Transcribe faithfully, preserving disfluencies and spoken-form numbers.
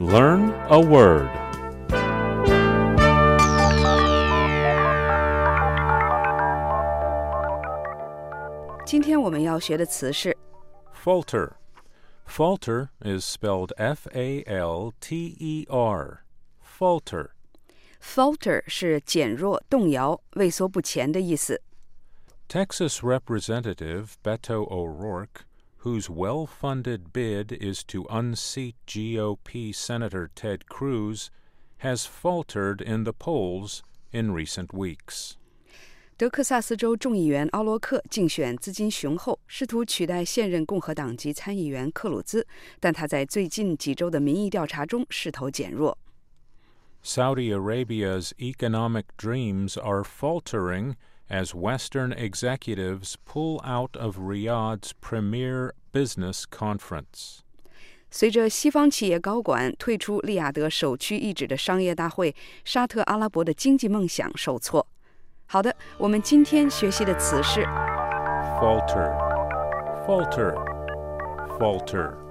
Learn a word. Today 今天我们要学的词是 Falter. Falter is spelled F A L T E R. Falter. falter 是减弱、动摇、畏缩不前的意思。 Texas Representative Beto O'Rourke, whose well-funded bid is to unseat G O P Senator Ted Cruz, has faltered in the polls in recent weeks. 德克萨斯州众议员奥洛克竞选资金雄厚，试图取代现任共和党籍参议员克鲁兹，但他在最近几周的民意调查中势头减弱。 Saudi Arabia's economic dreams are faltering as Western executives pull out of Riyadh's premier business conference. 随着西方企业高管退出利雅得首屈一指的商业大会，沙特阿拉伯的经济梦想受挫。好的，我们今天学习的词是 Falter, falter, falter.